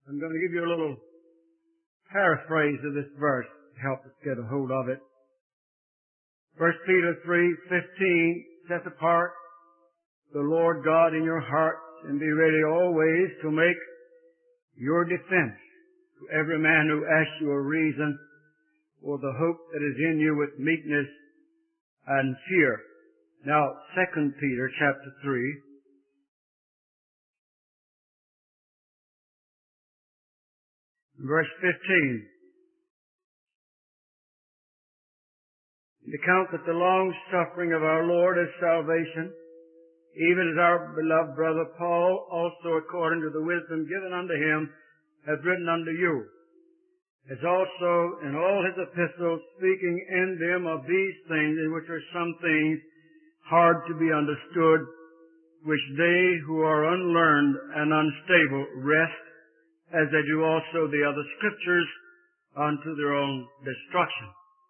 I'm going to give you a little paraphrase of this verse to help us get a hold of it. 1 Peter 3:15, set apart the Lord God in your hearts and be ready always to make your defense to every man who asks you a reason for the hope that is in you with meekness and fear. Now, 2 Peter chapter 3. Verse 15. Account that the long suffering of our Lord is salvation, even as our beloved brother Paul also according to the wisdom given unto him hath written unto you, as also in all his epistles, speaking in them of these things, in which are some things hard to be understood, which they who are unlearned and unstable wrest, as they do also the other scriptures, unto their own destruction.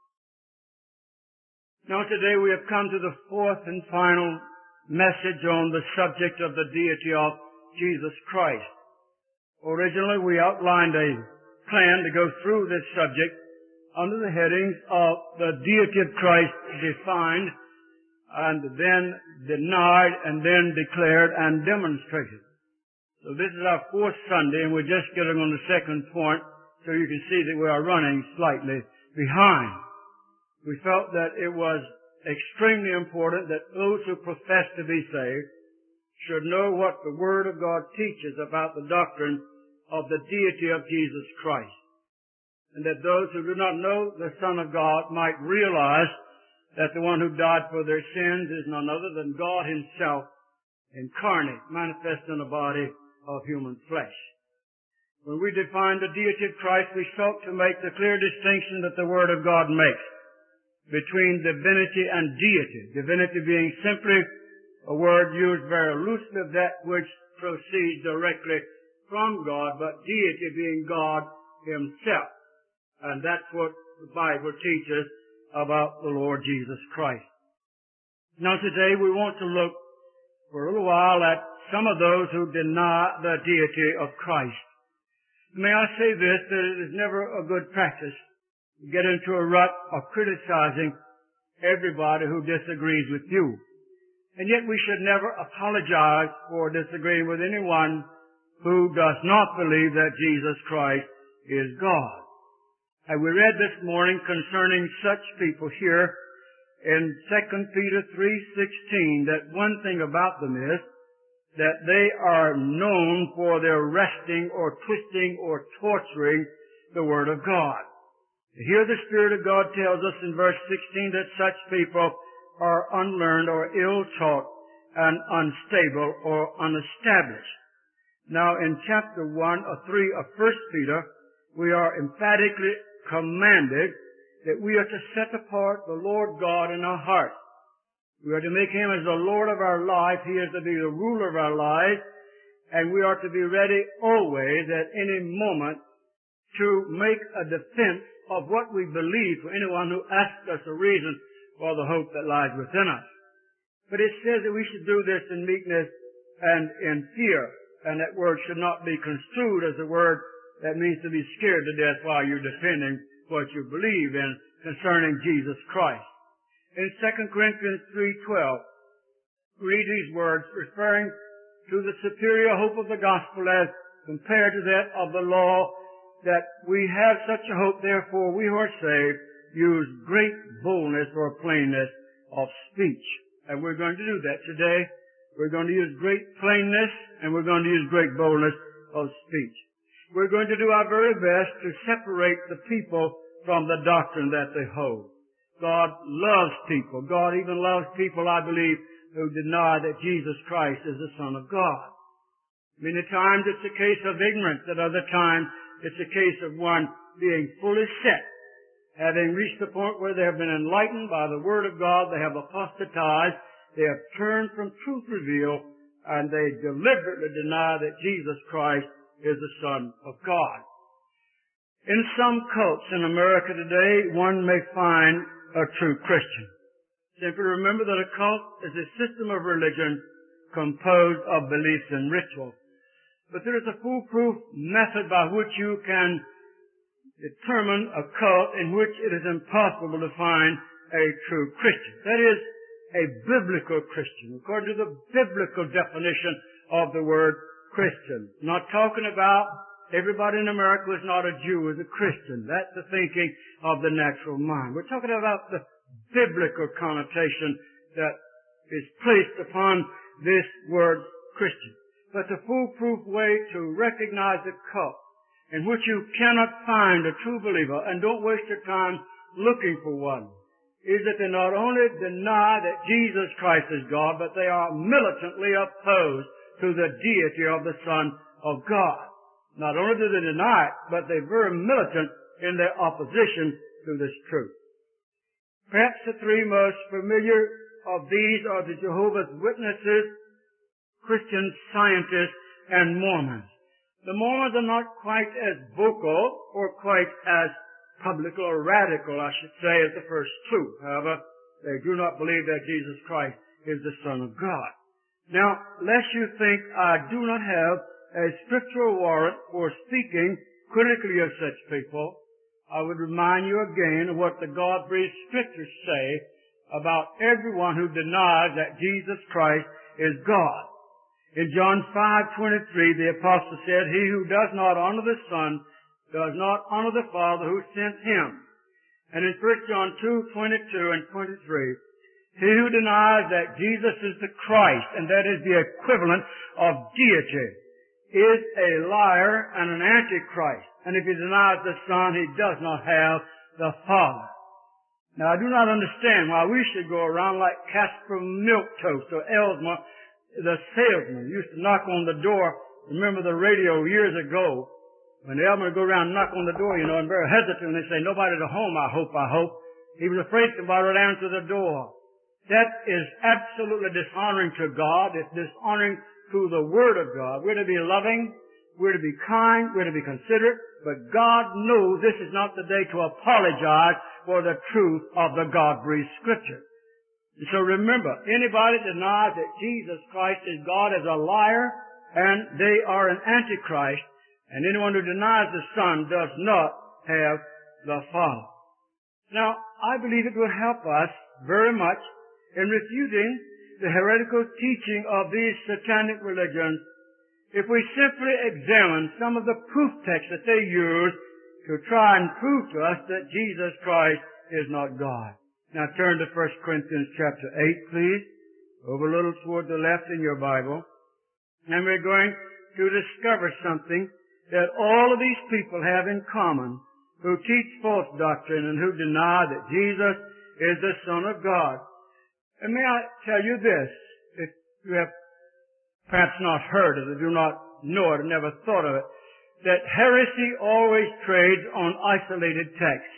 Now today we have come to the fourth and final message on the subject of the deity of Jesus Christ. Originally we outlined a plan to go through this subject under the headings of the deity of Christ defined and then denied and then declared and demonstrated. So this is our fourth Sunday and we're just getting on the second point so you can see that we are running slightly behind. We felt that it was extremely important that those who profess to be saved should know what the Word of God teaches about the doctrine of the deity of Jesus Christ. And that those who do not know the Son of God might realize that the one who died for their sins is none other than God Himself incarnate, manifest in a body of human flesh. When we define the deity of Christ, we sought to make the clear distinction that the Word of God makes between divinity and deity. Divinity being simply a word used very loosely of that which proceeds directly from God, but deity being God Himself. And that's what the Bible teaches about the Lord Jesus Christ. Now today we want to look for a little while at some of those who deny the deity of Christ. May I say this, that it is never a good practice to get into a rut of criticizing everybody who disagrees with you. And yet we should never apologize for disagreeing with anyone who does not believe that Jesus Christ is God. And we read this morning concerning such people here in 2 Peter 3:16 that one thing about them is that they are known for their wresting or twisting or torturing the Word of God. Here the Spirit of God tells us in verse 16 that such people are unlearned or ill-taught and unstable or unestablished. Now in chapter 1 or 3 of 1 Peter, we are emphatically commanded that we are to set apart the Lord God in our hearts. We are to make Him as the Lord of our life. He is to be the ruler of our lives. And we are to be ready always at any moment to make a defense of what we believe for anyone who asks us a reason for the hope that lies within us. But it says that we should do this in meekness and in fear. And that word should not be construed as a word that means to be scared to death while you're defending what you believe in concerning Jesus Christ. In 2 Corinthians 3:12, read these words referring to the superior hope of the gospel as compared to that of the law, that we have such a hope, therefore we who are saved use great boldness or plainness of speech. And we're going to do that today. We're going to use great plainness and we're going to use great boldness of speech. We're going to do our very best to separate the people from the doctrine that they hold. God loves people. God even loves people, I believe, who deny that Jesus Christ is the Son of God. Many times it's a case of ignorance. At other times it's a case of one being fully set, having reached the point where they have been enlightened by the Word of God, they have apostatized, they have turned from truth revealed, and they deliberately deny that Jesus Christ is the Son of God. In some cults in America today, one may find a true Christian. Simply remember that a cult is a system of religion composed of beliefs and rituals. But there is a foolproof method by which you can determine a cult in which it is impossible to find a true Christian. That is, a biblical Christian, according to the biblical definition of the word Christian. I'm not talking about everybody in America who is not a Jew is a Christian. That's the thinking of the natural mind. We're talking about the biblical connotation that is placed upon this word Christian. But the foolproof way to recognize a cult in which you cannot find a true believer, and don't waste your time looking for one, is that they not only deny that Jesus Christ is God, but they are militantly opposed to the deity of the Son of God. Not only do they deny it, but they're very militant in their opposition to this truth. Perhaps the three most familiar of these are the Jehovah's Witnesses, Christian Scientists, and Mormons. The Mormons are not quite as vocal or quite as public or radical, I should say, as the first two. However, they do not believe that Jesus Christ is the Son of God. Now, lest you think I do not have a scriptural warrant for speaking critically of such people, I would remind you again of what the God-breathed Scriptures say about everyone who denies that Jesus Christ is God. In John 5:23, the apostle said, "He who does not honor the Son does not honor the Father who sent him." And in 1 John 2:22 and 23, "He who denies that Jesus is the Christ," and that is the equivalent of deity, "is a liar and an antichrist. And if he denies the Son, he does not have the Father." Now, I do not understand why we should go around like Casper Milquetoast or Elsmer, the salesman, used to knock on the door. Remember the radio years ago, when the elder would go around and knock on the door, and very hesitant, and they say, "Nobody's at home, I hope. He was afraid somebody would answer the door. That is absolutely dishonoring to God. It's dishonoring to the Word of God. We're to be loving, we're to be kind, we're to be considerate, but God knows this is not the day to apologize for the truth of the God-breathed Scripture. So remember, anybody that denies that Jesus Christ is God is a liar, and they are an antichrist. And anyone who denies the Son does not have the Father. Now, I believe it will help us very much in refuting the heretical teaching of these satanic religions if we simply examine some of the proof texts that they use to try and prove to us that Jesus Christ is not God. Now turn to 1 Corinthians chapter 8, please. Over a little toward the left in your Bible. And we're going to discover something that all of these people have in common who teach false doctrine and who deny that Jesus is the Son of God. And may I tell you this, if you have perhaps not heard it, or do not know it, or never thought of it, that heresy always trades on isolated texts.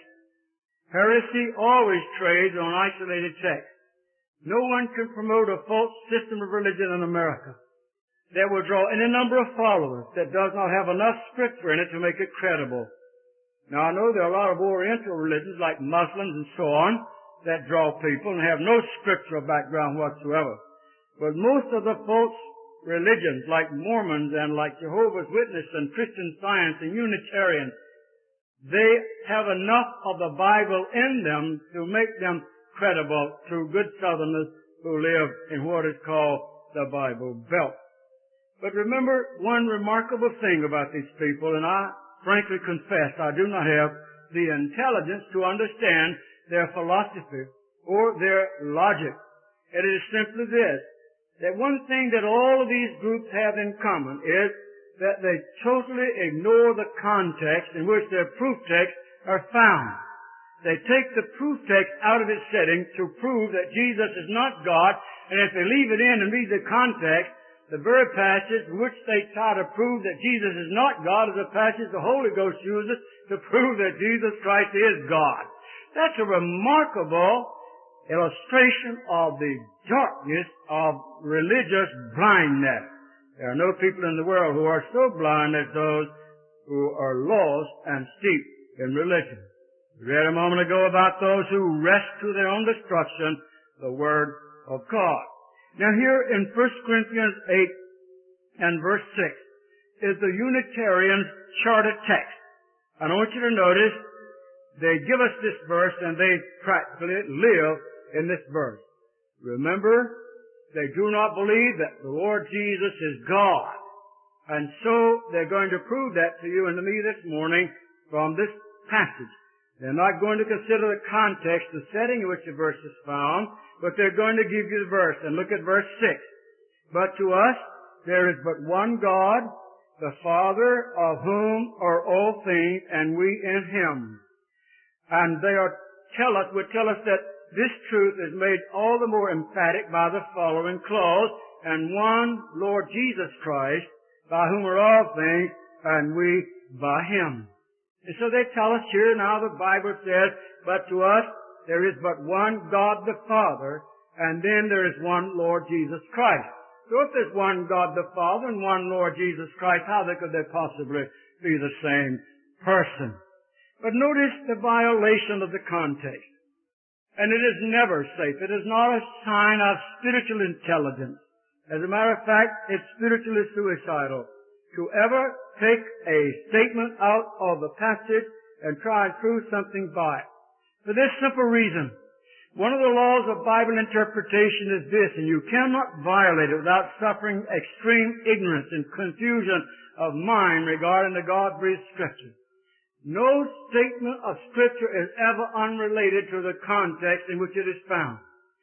Heresy always trades on isolated texts. No one can promote a false system of religion in America that will draw any number of followers that does not have enough scripture in it to make it credible. Now, I know there are a lot of Oriental religions like Muslims and so on that draw people and have no scriptural background whatsoever. But most of the false religions like Mormons and like Jehovah's Witnesses and Christian Science and Unitarians, they have enough of the Bible in them to make them credible to good Southerners who live in what is called the Bible Belt. But remember one remarkable thing about these people, and I frankly confess I do not have the intelligence to understand their philosophy or their logic. It is simply this, that one thing that all of these groups have in common is that they totally ignore the context in which their proof texts are found. They take the proof text out of its setting to prove that Jesus is not God, and if they leave it in and read the context, the very passage in which they try to prove that Jesus is not God is a passage the Holy Ghost uses to prove that Jesus Christ is God. That's a remarkable illustration of the darkness of religious blindness. There are no people in the world who are so blind as those who are lost and steeped in religion. We read a moment ago about those who wrest to their own destruction the Word of God. Now here in 1 Corinthians 8 and verse 6, is the Unitarian charter text. And I want you to notice they give us this verse and they practically live in this verse. Remember, they do not believe that the Lord Jesus is God. And so they're going to prove that to you and to me this morning from this passage. They're not going to consider the context, the setting in which the verse is found, but they're going to give you the verse. And look at verse 6. But to us there is but one God, the Father, of whom are all things, and we in Him. And they would tell us that this truth is made all the more emphatic by the following clause, and one Lord Jesus Christ, by whom are all things, and we by Him. And so they tell us here now the Bible says, but to us there is but one God the Father, and then there is one Lord Jesus Christ. So if there's one God the Father and one Lord Jesus Christ, how could they possibly be the same person? But notice the violation of the context. And it is never safe. It is not a sign of spiritual intelligence. As a matter of fact, it's spiritually suicidal to ever take a statement out of the passage and try and prove something by it. For this simple reason, one of the laws of Bible interpretation is this, and you cannot violate it without suffering extreme ignorance and confusion of mind regarding the God-breathed Scripture. No statement of Scripture is ever unrelated to the context in which it is found.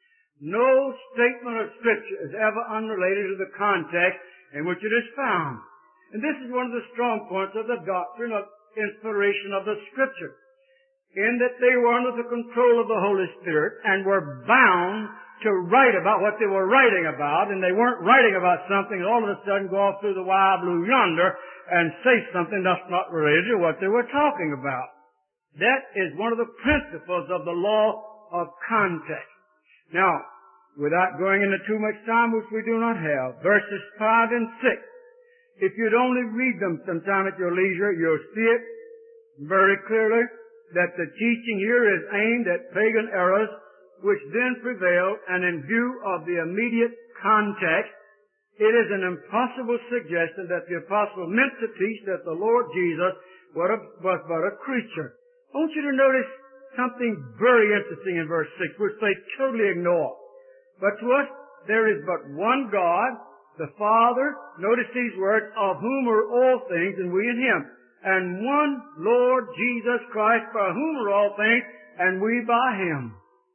No statement of Scripture is ever unrelated to the context in which it is found. And this is one of the strong points of the doctrine of inspiration of the Scripture, in that they were under the control of the Holy Spirit and were bound to write about what they were writing about, and they weren't writing about something and all of a sudden go off through the wide blue yonder and say something that's not related to what they were talking about. That is one of the principles of the law of context. Now, without going into too much time, which we do not have, verses 5 and 6, if you'd only read them sometime at your leisure, you'll see it very clearly that the teaching here is aimed at pagan errors which then prevailed, and in view of the immediate context, it is an impossible suggestion that the apostle meant to teach that the Lord Jesus was but a creature. I want you to notice something very interesting in verse 6, which they totally ignore. But to us, there is but one God, the Father, notice these words, of whom are all things, and we in Him, and one Lord Jesus Christ, by whom are all things, and we by Him.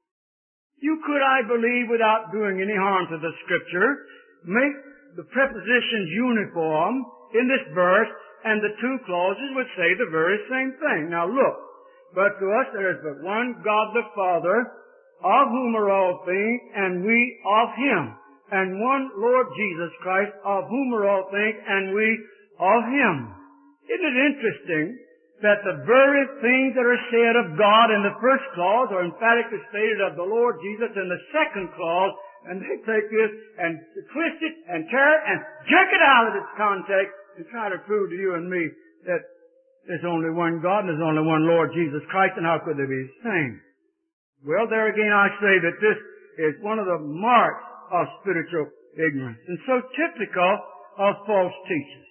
You could, I believe, without doing any harm to the Scripture, make the prepositions uniform in this verse, and the two clauses would say the very same thing. Now look, but to us there is but one God the Father, of whom are all things, and we of Him, and one Lord Jesus Christ, of whom are all things, and we of Him. Isn't it interesting that the very things that are said of God in the first clause are emphatically stated of the Lord Jesus in the second clause, and they take this and twist it and tear it and jerk it out of its context and try to prove to you and me that there's only one God and there's only one Lord Jesus Christ, and how could they be the same? Well, there again I say that this is one of the marks of spiritual ignorance, and so typical of false teachers.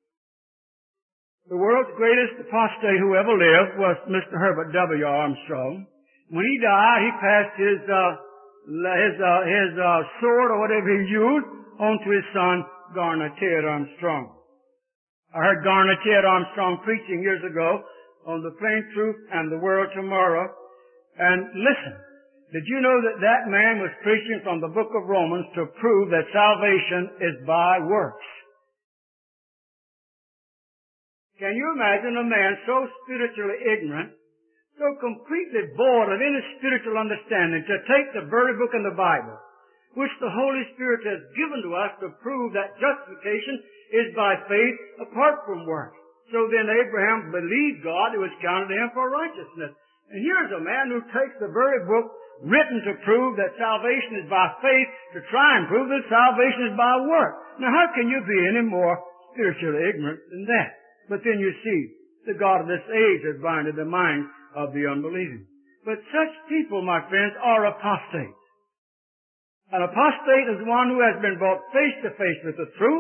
The world's greatest apostate who ever lived was Mr. Herbert W. Armstrong. When he died, he passed his sword or whatever he used onto his son, Garner Ted Armstrong. I heard Garner Ted Armstrong preaching years ago on the plain truth and the world tomorrow. And listen, did you know that that man was preaching from the book of Romans to prove that salvation is by works? Can you imagine a man so spiritually ignorant, so completely void of any spiritual understanding, to take the very book in the Bible, which the Holy Spirit has given to us to prove that justification is by faith apart from works? So then Abraham believed God, it was counted to him for righteousness. And here's a man who takes the very book written to prove that salvation is by faith to try and prove that salvation is by works. Now how can you be any more spiritually ignorant than that? But then you see, the God of this age has blinded the mind of the unbelieving. But such people, my friends, are apostates. An apostate is one who has been brought face to face with the truth,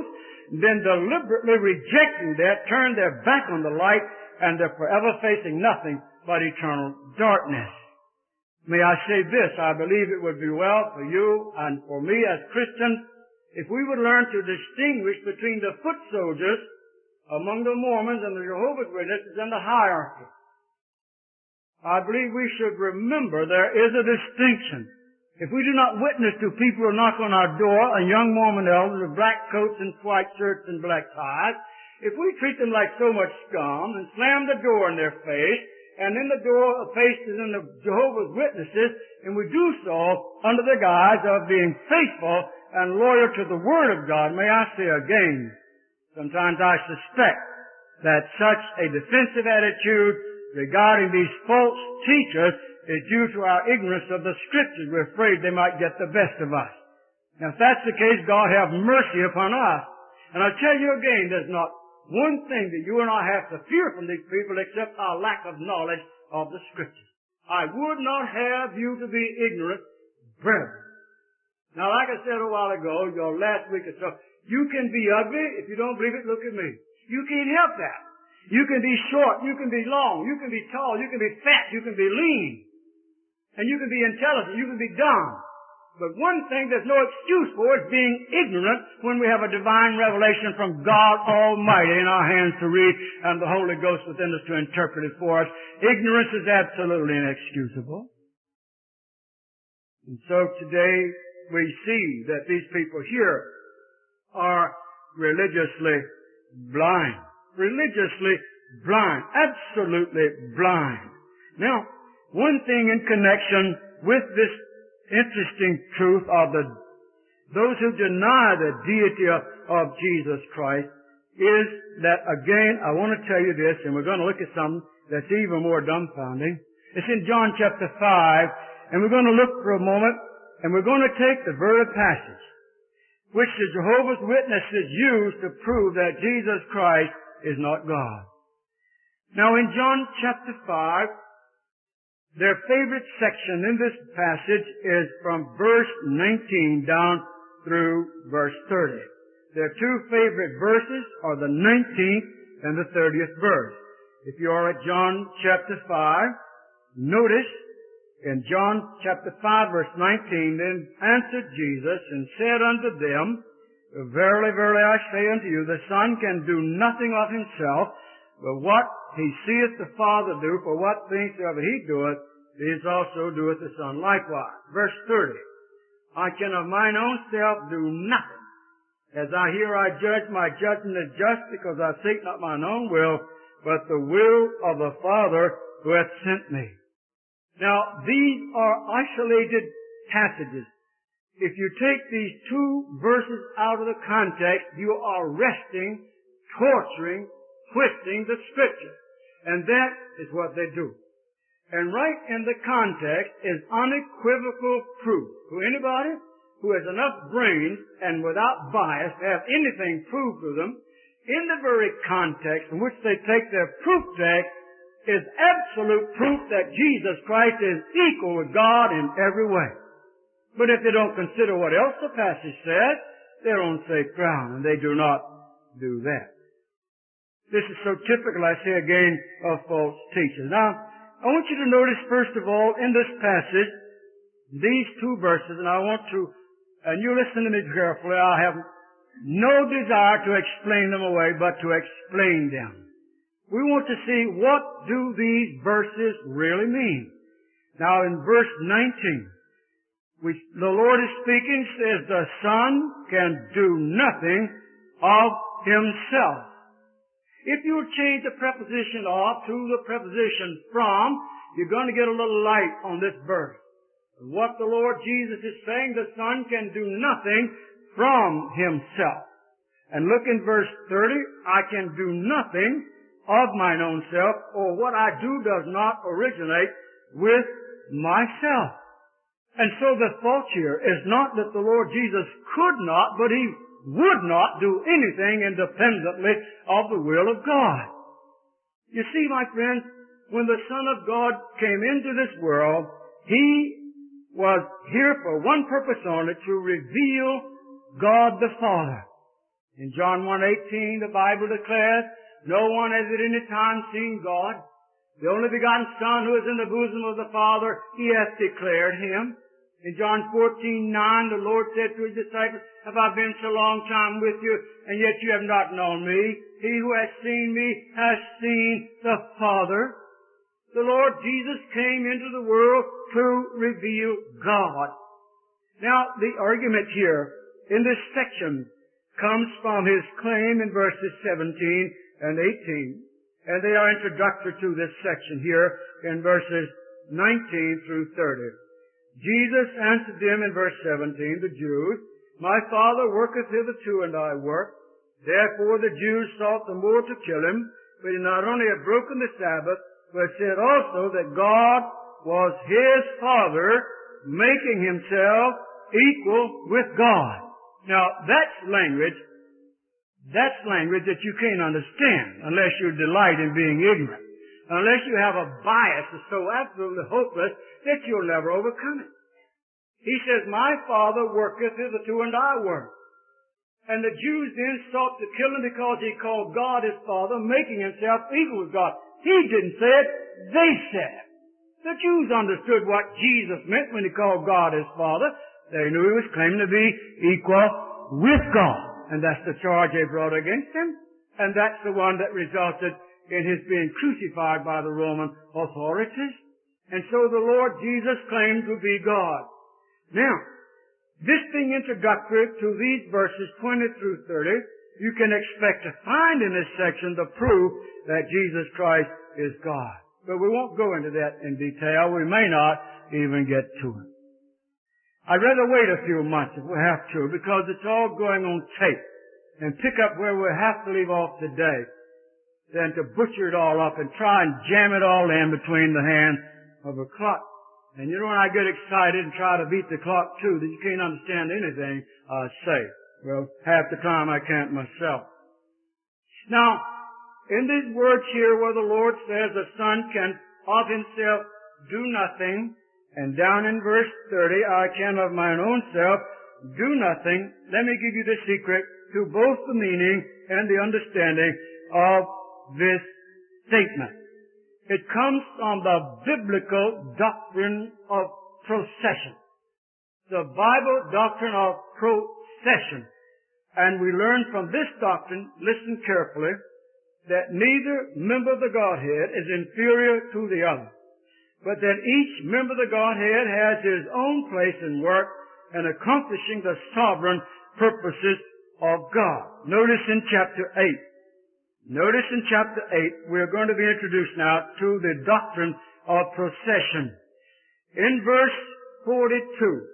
then deliberately rejecting that, turn their back on the light, and they're forever facing nothing but eternal darkness. May I say this, I believe it would be well for you and for me as Christians if we would learn to distinguish between the foot soldiers among the Mormons and the Jehovah's Witnesses and the hierarchy. I believe we should remember there is a distinction. If we do not witness to people who knock on our door, and young Mormon elders with black coats and white shirts and black ties, if we treat them like so much scum and slam the door in their face, and in the door faces in the Jehovah's Witnesses, and we do so under the guise of being faithful and loyal to the Word of God, may I say again, sometimes I suspect that such a defensive attitude regarding these false teachers is due to our ignorance of the Scriptures. We're afraid they might get the best of us. Now, if that's the case, God have mercy upon us. And I tell you again, there's not one thing that you and I have to fear from these people except our lack of knowledge of the Scriptures. I would not have you to be ignorant, brethren. Now, like I said a while ago, your last week or so, you can be ugly. If you don't believe it, look at me. You can't help that. You can be short, you can be long, you can be tall, you can be fat, you can be lean. And you can be intelligent, you can be dumb. But one thing there's no excuse for is being ignorant when we have a divine revelation from God Almighty in our hands to read and the Holy Ghost within us to interpret it for us. Ignorance is absolutely inexcusable. And so today we see that these people here are religiously blind. Religiously blind. Absolutely blind. Now, one thing in connection with this interesting truth of those who deny the deity of Jesus Christ is that, again, I want to tell you this, and we're going to look at something that's even more dumbfounding. It's in John chapter 5, and we're going to look for a moment, and we're going to take the very passage which the Jehovah's Witnesses use to prove that Jesus Christ is not God. Now, in John chapter 5, their favorite section in this passage is from verse 19 down through verse 30. Their two favorite verses are the 19th and the 30th verse. If you are at John chapter 5, notice in John chapter 5 verse 19, then answered Jesus and said unto them, Verily, verily, I say unto you, the Son can do nothing of himself, but what he seeth the Father do, for what things soever he doeth, these also doeth the Son likewise. Verse 30. I can of mine own self do nothing. As I hear I judge, my judgment is just, because I seek not mine own will, but the will of the Father who hath sent me. Now, these are isolated passages. If you take these two verses out of the context, you are wresting, torturing, twisting the Scripture. And that is what they do. And right in the context is unequivocal proof. To anybody who has enough brains and without bias to have anything proved to them, in the very context in which they take their proof text is absolute proof that Jesus Christ is equal with God in every way. But if they don't consider what else the passage says, they're on safe ground, and they do not do that. This is so typical, I say again, of false teachers. Now, I want you to notice, first of all, in this passage, these two verses, and I want to, and you listen to me carefully, I have no desire to explain them away, but to explain them. We want to see what do these verses really mean. Now, in verse 19, the Lord is speaking, says the Son can do nothing of himself. If you change the preposition of to the preposition from, you're going to get a little light on this verse. What the Lord Jesus is saying, the Son can do nothing from himself. And look in verse 30, I can do nothing of mine own self, or what I do does not originate with myself. And so the thought here is not that the Lord Jesus could not, but he would not do anything independently of the will of God. You see, my friends, when the Son of God came into this world, he was here for one purpose only, to reveal God the Father. In John 1:18, the Bible declares, no one has at any time seen God. The only begotten Son who is in the bosom of the Father, He hath declared Him. In John 14:9, the Lord said to His disciples, have I been so long time with you, and yet you have not known me? He who has seen me has seen the Father. The Lord Jesus came into the world to reveal God. Now, the argument here in this section comes from His claim in verses 17 and 18. And they are introductory to this section here in verses 19 through 30. Jesus answered them in verse 17, the Jews, my Father worketh hitherto, and I work. Therefore the Jews sought the more to kill Him, but He not only had broken the Sabbath, but said also that God was His Father, making Himself equal with God. Now, that's language that you can't understand unless you delight in being ignorant. Unless you have a bias that's so absolutely hopeless that you'll never overcome it. He says, my Father worketh hitherto, and I work. And the Jews then sought to kill Him because He called God His Father, making Himself equal with God. He didn't say it, they said it. The Jews understood what Jesus meant when He called God His Father. They knew He was claiming to be equal with God. And that's the charge they brought against Him. And that's the one that resulted in His being crucified by the Roman authorities. And so the Lord Jesus claimed to be God. Now, this being introductory to these verses 20 through 30, you can expect to find in this section the proof that Jesus Christ is God. But we won't go into that in detail. We may not even get to it. I'd rather wait a few months if we have to, because it's all going on tape, and pick up where we have to leave off today, than to butcher it all up and try and jam it all in between the hands of a clock. And you know, when I get excited and try to beat the clock too, that you can't understand anything I say. Well, half the time I can't myself. Now, in these words here where the Lord says the Son can of Himself do nothing, and down in verse 30, I can of mine own self do nothing, let me give you the secret to both the meaning and the understanding of this statement. It comes from the biblical doctrine of procession. The Bible doctrine of procession. And we learn from this doctrine, listen carefully, that neither member of the Godhead is inferior to the other, but that each member of the Godhead has his own place and work in accomplishing the sovereign purposes of God. Notice in chapter 8, we're going to be introduced now to the doctrine of procession. In verse 42,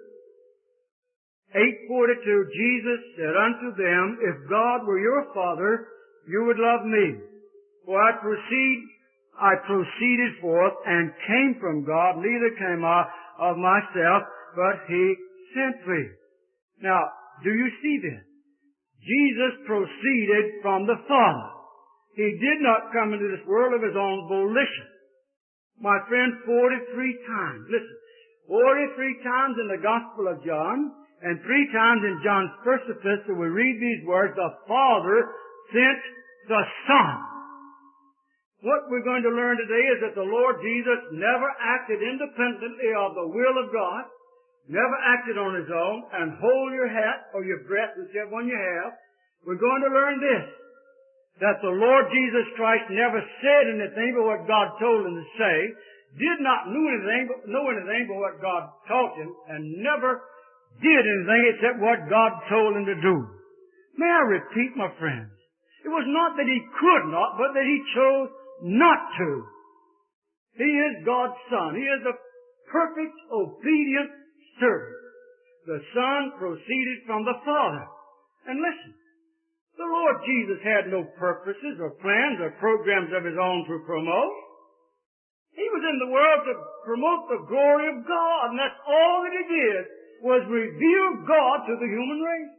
8:42, Jesus said unto them, if God were your Father, you would love me. For I proceeded forth and came from God, neither came I of myself, but He sent me. Now, do you see this? Jesus proceeded from the Father. He did not come into this world of His own volition. My friend, 43 times, listen, 43 times in the Gospel of John, and 3 times in John's first epistle, we read these words, the Father sent the Son. What we're going to learn today is that the Lord Jesus never acted independently of the will of God, never acted on His own, and hold your hat or your breath, whichever one you have. We're going to learn this, that the Lord Jesus Christ never said anything but what God told Him to say, did not know anything but what God taught Him, and never did anything except what God told Him to do. May I repeat, my friends? It was not that He could not, but that He chose not to. He is God's Son. He is a perfect, obedient servant. The Son proceeded from the Father. And listen, the Lord Jesus had no purposes or plans or programs of His own to promote. He was in the world to promote the glory of God, and that's all that He did, was reveal God to the human race.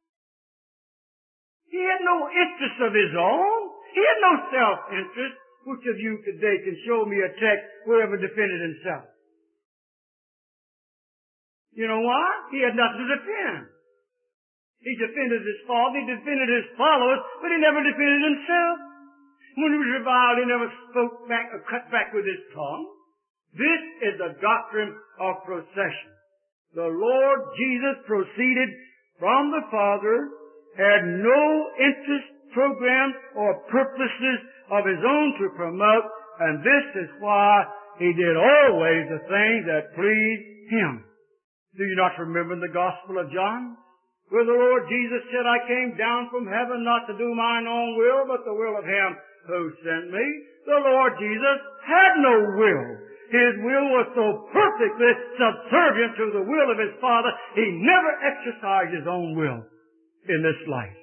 He had no interest of His own. He had no self-interest. Which of you today can show me a text where He defended Himself? You know why? He had nothing to defend. He defended his father, he defended his followers, but he never defended himself. When he was reviled, he never spoke back or cut back with his tongue. This is the doctrine of procession. The Lord Jesus proceeded from the Father, had no interest, program, or purposes of his own to promote, and this is why he did always the things that pleased him. Do you not remember in the Gospel of John, where the Lord Jesus said, I came down from heaven not to do mine own will, but the will of him who sent me? The Lord Jesus had no will. His will was so perfectly subservient to the will of his Father, he never exercised his own will in this life.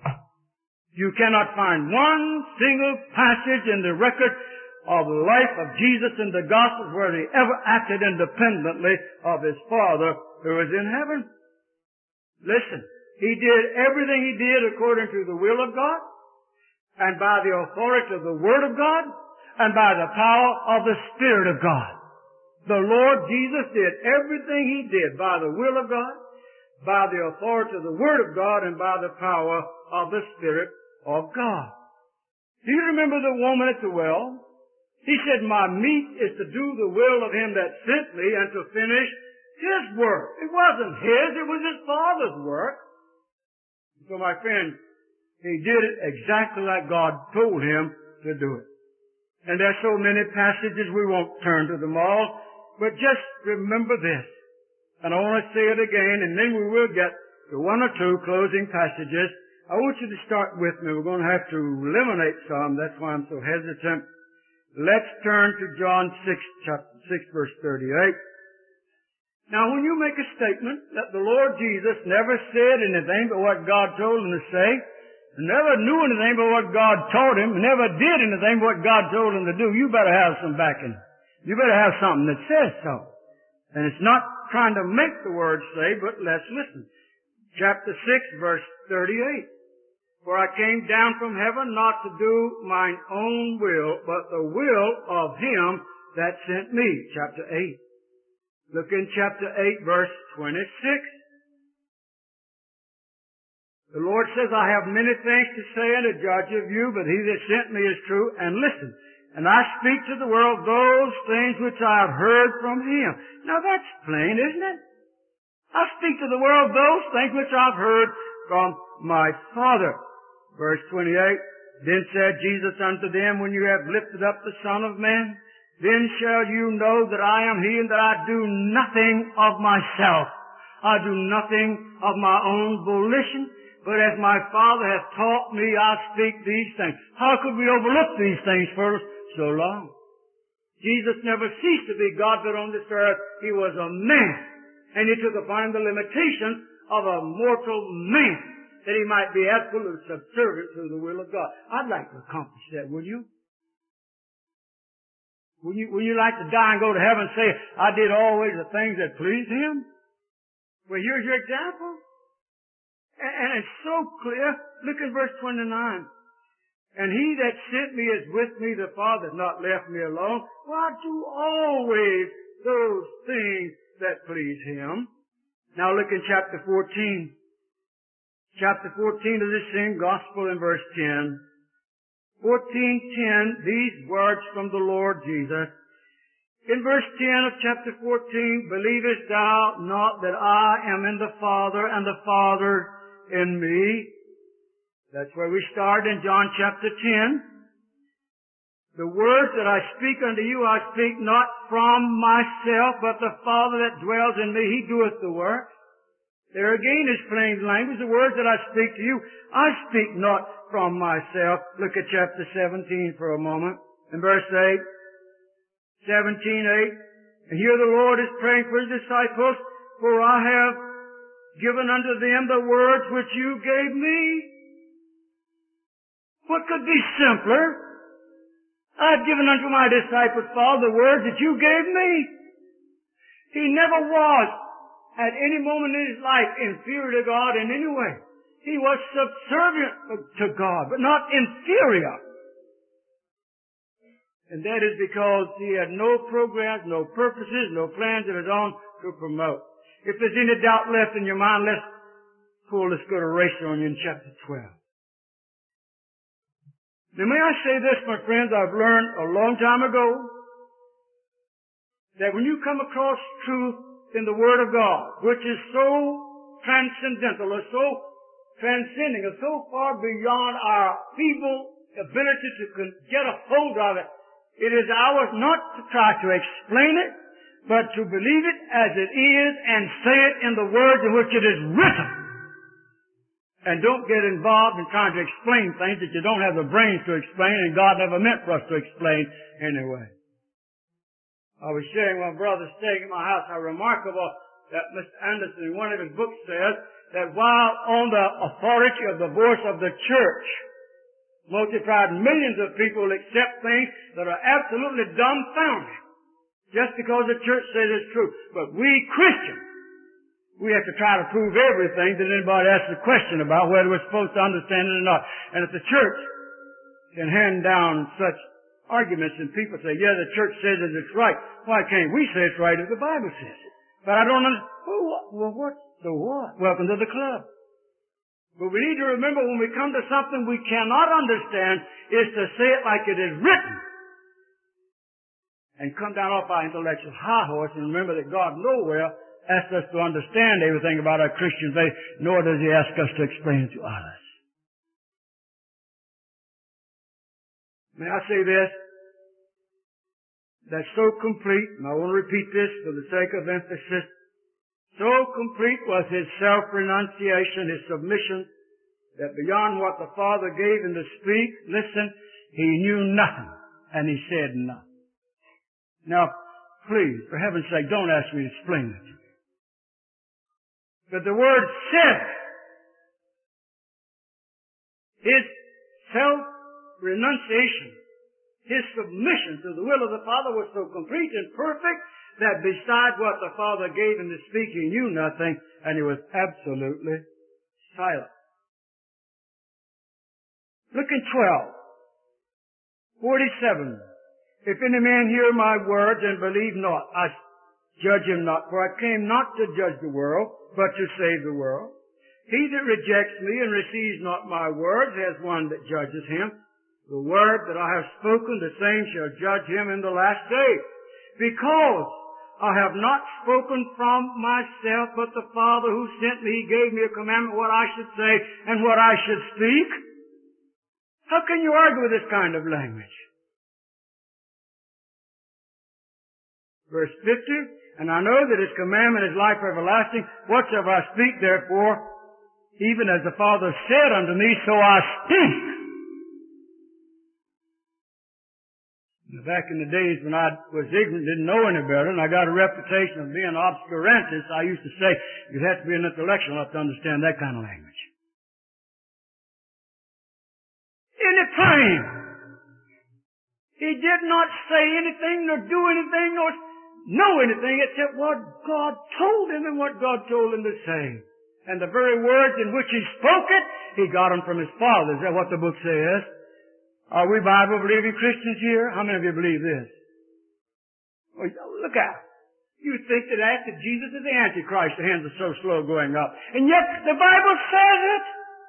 You cannot find one single passage in the record of the life of Jesus in the Gospels where he ever acted independently of his Father who is in heaven. Listen, he did everything he did according to the will of God, and by the authority of the Word of God, and by the power of the Spirit of God. The Lord Jesus did everything he did by the will of God, by the authority of the Word of God, and by the power of the Spirit of God. Do you remember the woman at the well? He said, my meat is to do the will of him that sent me and to finish his work. It wasn't his, it was his Father's work. So my friend, he did it exactly like God told him to do it. And there's so many passages, we won't turn to them all, but just remember this. And I want to say it again, and then we will get to one or two closing passages. I want you to start with me. We're going to have to eliminate some. That's why I'm so hesitant. Let's turn to John 6, chapter 6, verse 38. Now, when you make a statement that the Lord Jesus never said anything but what God told him to say, never knew anything but what God taught him, never did anything but what God told him to do, you better have some backing. You better have something that says so. And it's not trying to make the word say, but let's listen. Chapter 6, verse 38. For I came down from heaven not to do mine own will, but the will of him that sent me. Chapter 8. Look in chapter 8, verse 26. The Lord says, I have many things to say and to judge of you, but he that sent me is true. And listen, and I speak to the world those things which I have heard from him. Now that's plain, isn't it? I speak to the world those things which I've heard from my Father. Verse 28, Then said Jesus unto them, When you have lifted up the Son of Man, then shall you know that I am he, and that I do nothing of myself. I do nothing of my own volition, but as my Father hath taught me, I speak these things. How could we overlook these things for so long? Jesus never ceased to be God, but on this earth he was a man. And he took upon him the limitations of a mortal man, that he might be absolutely subservient to the will of God. I'd like to accomplish that, would you? Would you like to die and go to heaven and say, I did always the things that pleased him? Well, here's your example. And it's so clear. Look at verse 29. And he that sent me is with me, the Father has not left me alone. For I do always those things that please him. Now look in chapter 14. Chapter 14 of this same gospel in verse 10. 14:10, these words from the Lord Jesus. In verse 10 of chapter 14, believest thou not that I am in the Father, and the Father in me? That's where we start in John chapter 10. The words that I speak unto you, I speak not from myself, but the Father that dwells in me, he doeth the work. There again is plain language. The words that I speak to you, I speak not from myself. Look at chapter 17 for a moment. In verse 8, 17:8. And here the Lord is praying for his disciples, for I have given unto them the words which you gave me. What could be simpler? I have given unto my disciples, Father, the words that you gave me. He never was, at any moment in his life, inferior to God in any way. He was subservient to God, but not inferior. And that is because he had no programs, no purposes, no plans of his own to promote. If there's any doubt left in your mind, let's pull this good eraser on you in chapter 12. Now may I say this, my friends, I've learned a long time ago that when you come across truth in the Word of God, which is so transcendental or so transcending or so far beyond our feeble ability to get a hold of it, it is ours not to try to explain it, but to believe it as it is and say it in the words in which it is written. And don't get involved in trying to explain things that you don't have the brains to explain, and God never meant for us to explain anyway. I was sharing with my brother staying at my house how remarkable that Mr. Anderson in one of his books says that while on the authority of the voice of the church, multiplied millions of people accept things that are absolutely dumbfounded just because the church says it's true. But we Christians, we have to try to prove everything that anybody asks a question about, whether we're supposed to understand it or not. And if the church can hand down such arguments and people say, yeah, the church says that it's right, why can't we say it's right if the Bible says it? But I don't understand. Well, what's the what? Welcome to the club. But we need to remember when we come to something we cannot understand is to say it like it is written. And come down off our intellectual high horse and remember that God nowhere asks us to understand everything about our Christian faith, nor does He ask us to explain it to others. May I say this? That's so complete, and I want to repeat this for the sake of emphasis. So complete was His self-renunciation, His submission, that beyond what the Father gave Him to speak, listen, He knew nothing, and He said nothing. Now, please, for heaven's sake, don't ask me to explain it. But the word said, His self-renunciation, His submission to the will of the Father was so complete and perfect that beside what the Father gave Him to speak, He knew nothing, and He was absolutely silent. Look in 12:47. If any man hear my words and believe not, I judge him not, for I came not to judge the world, but to save the world. He that rejects me and receives not my words has one that judges him. The word that I have spoken, the same shall judge him in the last day. Because I have not spoken from myself, but the Father who sent me gave me a commandment what I should say and what I should speak. How can you argue with this kind of language? Verse 50, and I know that His commandment is life everlasting. Whatsoever I speak, therefore, even as the Father said unto me, so I speak. Back in the days when I was ignorant, didn't know any better, and I got a reputation of being an obscurantist, I used to say, you have to be an intellectual not to understand that kind of language. In it plain. He did not say anything, nor do anything, nor know anything except what God told him and what God told him to say. And the very words in which he spoke it, he got them from his Father. Is that what the book says? Are we Bible-believing Christians here? How many of you believe this? Well, look out. You think that after Jesus is the Antichrist, the hands are so slow going up. And yet the Bible says it.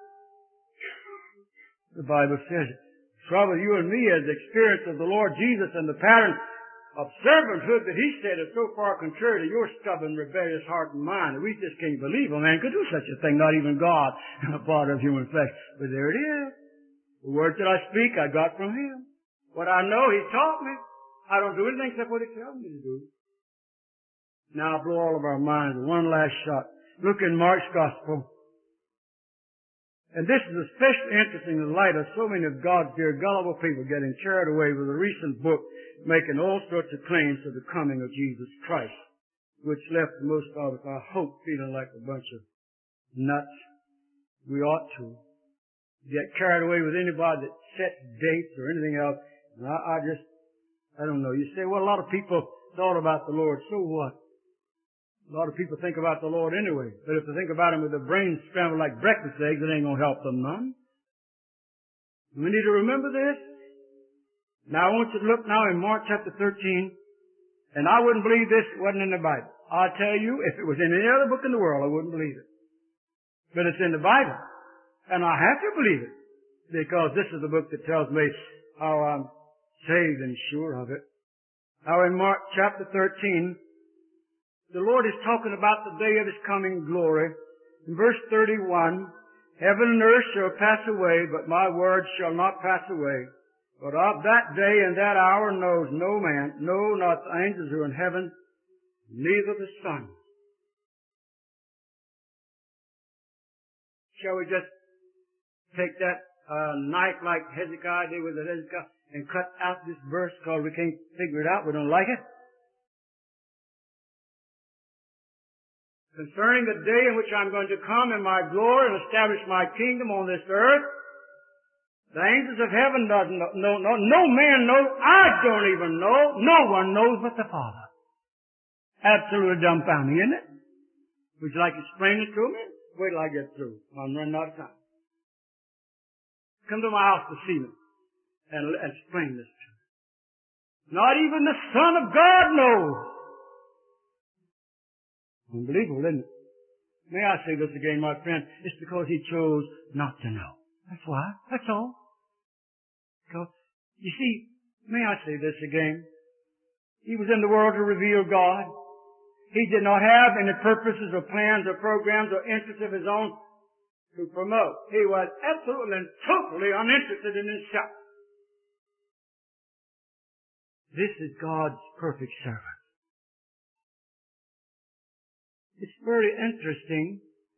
The Bible says it. Trouble you and me as the experience of the Lord Jesus and the pattern of servanthood that He said is so far contrary to your stubborn, rebellious heart and mind that we just can't believe a man could do such a thing, not even God, in a body of human flesh. But there it is. The words that I speak, I got from Him. What I know, He taught me. I don't do anything except what He tells me to do. Now I'll blow all of our minds with one last shot. Look in Mark's Gospel. And this is especially interesting in the light of so many of God's dear gullible people getting carried away with a recent book making all sorts of claims to the coming of Jesus Christ, which left most of us, I hope, feeling like a bunch of nuts. We ought to get carried away with anybody that sets dates or anything else. And I don't know. You say, well, a lot of people thought about the Lord. So what? A lot of people think about the Lord anyway. But if they think about Him with their brains scrambled like breakfast eggs, it ain't going to help them none. We need to remember this. Now I want you to look now in Mark chapter 13. And I wouldn't believe this if it wasn't in the Bible. I'll tell you, if it was in any other book in the world, I wouldn't believe it. But it's in the Bible. And I have to believe it. Because this is the book that tells me how I'm saved and sure of it. Now in Mark chapter 13, the Lord is talking about the day of His coming glory. In verse 31, heaven and earth shall pass away, but my words shall not pass away. But of that day and that hour knows no man, no, not the angels who are in heaven, neither the Son. Shall we just take that knife like Hezekiah did with Hezekiah and cut out this verse because we can't figure it out, we don't like it? Concerning the day in which I'm going to come in my glory and establish my kingdom on this earth, the angels of heaven doesn't know, no man knows, I don't even know, no one knows but the Father. Absolutely dumbfounding, isn't it? Would you like to explain it to me? Wait till I get through. I'm running out of time. Come to my house this evening and explain this to me. Not even the Son of God knows. Unbelievable, isn't it? May I say this again, my friend? It's because He chose not to know. That's why. That's all. Because, you see, may I say this again? He was in the world to reveal God. He did not have any purposes or plans or programs or interests of His own to promote. He was absolutely and totally uninterested in Himself. This is God's perfect servant. It's very interesting,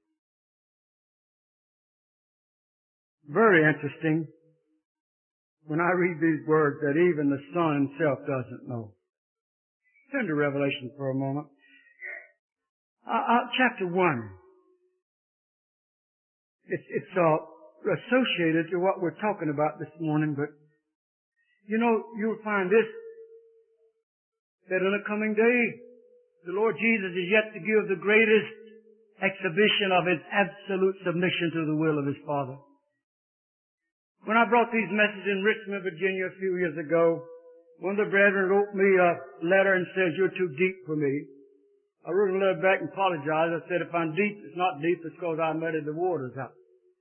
when I read these words that even the Son Himself doesn't know. Turn to Revelation for a moment. Chapter 1. It's associated to what we're talking about this morning, but you know, you'll find this, that in the coming day, the Lord Jesus is yet to give the greatest exhibition of His absolute submission to the will of His Father. When I brought these messages in Richmond, Virginia a few years ago, one of the brethren wrote me a letter and says, "You're too deep for me." I wrote a letter back and apologized. I said, if I'm deep, it's not deep, it's because I muddied the waters out.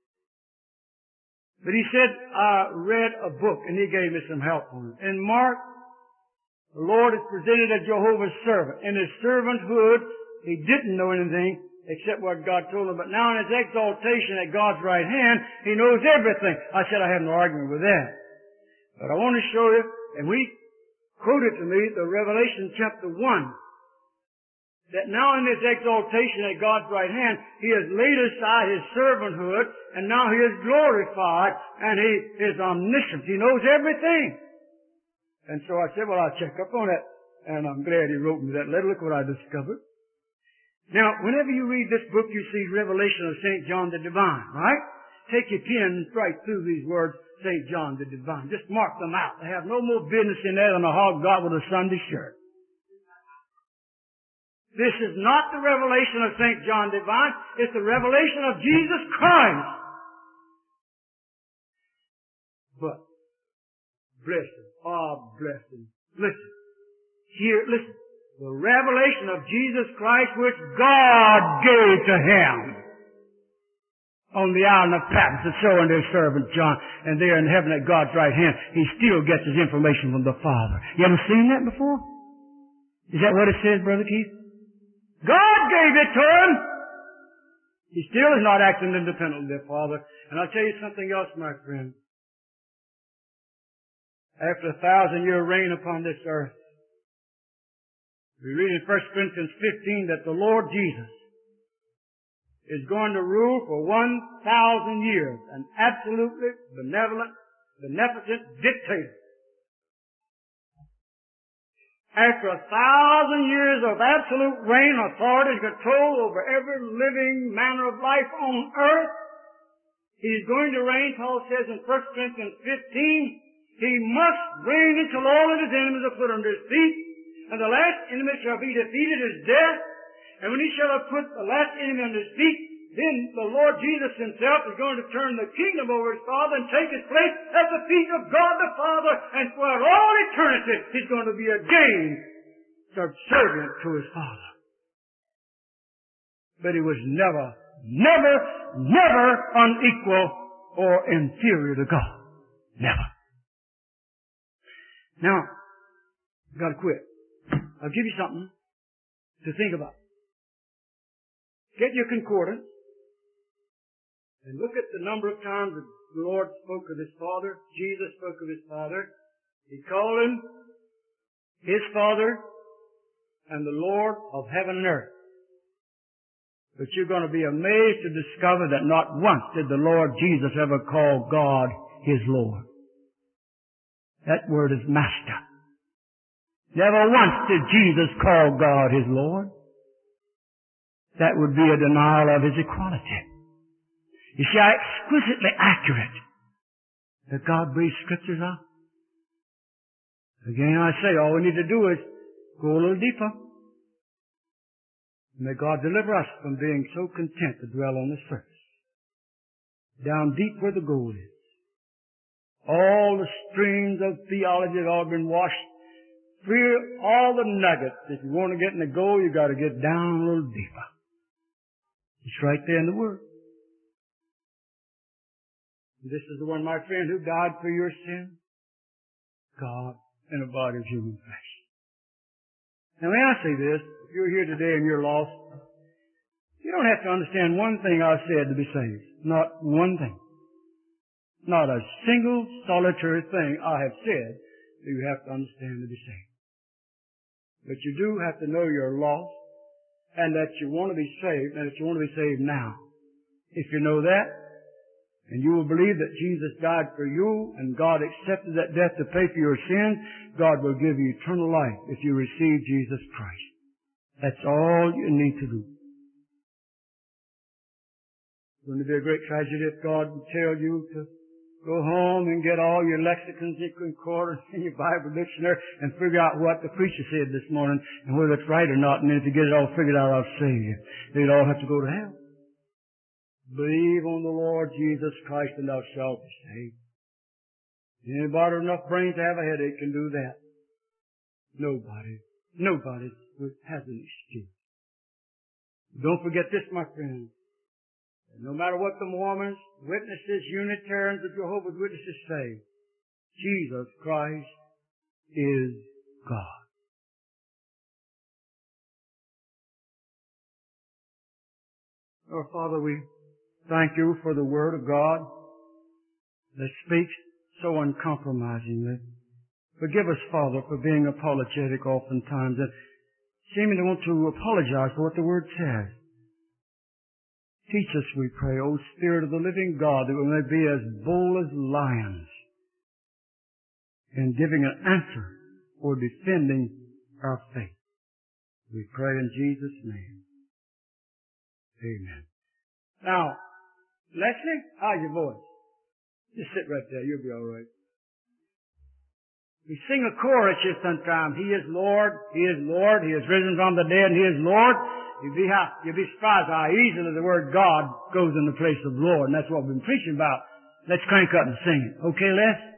But he said, I read a book, and he gave me some help on it. In Mark, the Lord is presented as Jehovah's servant. In His servanthood, He didn't know anything except what God told Him. But now in His exaltation at God's right hand, He knows everything. I said I have no argument with that. But I want to show you, and we quoted to me the Revelation chapter 1, that now in His exaltation at God's right hand, He has laid aside His servanthood, and now He is glorified, and He is omniscient. He knows everything. And so I said, well, I'll check up on it. And I'm glad He wrote me that letter. Look what I discovered. Now, whenever you read this book, you see Revelation of St. John the Divine, right? Take your pen right through these words, St. John the Divine. Just mark them out. They have no more business in there than a hog got with a Sunday shirt. This is not the revelation of St. John Divine. It's the revelation of Jesus Christ. But, bless Him. Oh, bless Him. Listen. Here, listen. The revelation of Jesus Christ which God gave to Him on the island of Patmos, and so unto His servant John, and there in heaven at God's right hand, He still gets His information from the Father. You ever seen that before? Is that what it says, Brother Keith? God gave it to Him. He still is not acting independently of the Father. And I'll tell you something else, my friend. After 1,000-year reign upon this earth, we read in 1 Corinthians 15 that the Lord Jesus is going to rule for 1,000 years, an absolutely benevolent, beneficent dictator. After 1,000 years of absolute reign, authority, and control over every living manner of life on earth, He's going to reign, Paul says in 1 Corinthians 15, He must reign until all of His enemies are put under His feet, and the last enemy shall be defeated is death. And when He shall have put the last enemy under His feet, then the Lord Jesus Himself is going to turn the kingdom over His Father and take His place at the feet of God the Father, and for all eternity He's going to be again subservient to His Father. But He was never Never, never unequal or inferior to God. Never. Now, you've got to quit. I'll give you something to think about. Get your concordance and look at the number of times that the Lord spoke of His Father. Jesus spoke of His Father. He called Him His Father and the Lord of heaven and earth. But you're going to be amazed to discover that not once did the Lord Jesus ever call God His Lord. That word is Master. Never once did Jesus call God His Lord. That would be a denial of His equality. You see how exquisitely accurate the God-breathed Scriptures are? Again, I say, all we need to do is go a little deeper. May God deliver us from being so content to dwell on the surface. Down deep where the gold is. All the streams of theology have all been washed through, all the nuggets. If you want to get in the gold, you've got to get down a little deeper. It's right there in the Word. This is the one, my friend, who died for your sin. God in a body of human flesh. Now when I say this, if you're here today and you're lost, you don't have to understand one thing I've said to be saved. Not one thing. Not a single solitary thing I have said do you have to understand to be saved. But you do have to know you're lost and that you want to be saved and that you want to be saved now. If you know that, and you will believe that Jesus died for you and God accepted that death to pay for your sins, God will give you eternal life if you receive Jesus Christ. That's all you need to do. Wouldn't it be a great tragedy if God would tell you to go home and get all your lexicons, your concordance, and your Bible dictionary and figure out what the preacher said this morning and whether it's right or not, and then if you get it all figured out, I'll save you. They'd all have to go to hell. Believe on the Lord Jesus Christ and thou shalt be saved. Anybody with enough brains to have a headache can do that. Nobody has an excuse. Don't forget this, my friend. No matter what the Mormons, witnesses, Unitarians, or Jehovah's Witnesses say, Jesus Christ is God. Our Father, we thank you for the Word of God that speaks so uncompromisingly. Forgive us, Father, for being apologetic oftentimes and seeming to want to apologize for what the Word says. Teach us, we pray, O Spirit of the living God, that we may be as bold as lions in giving an answer or defending our faith. We pray in Jesus' name. Amen. Now, Leslie, how's your voice? Just sit right there. You'll be all right. We sing a chorus here sometimes. He is Lord. He is Lord. He is risen from the dead. And He is Lord. You'll be surprised how easily the word God goes in the place of Lord. And that's what we've been preaching about. Let's crank up and sing it. Okay, Les?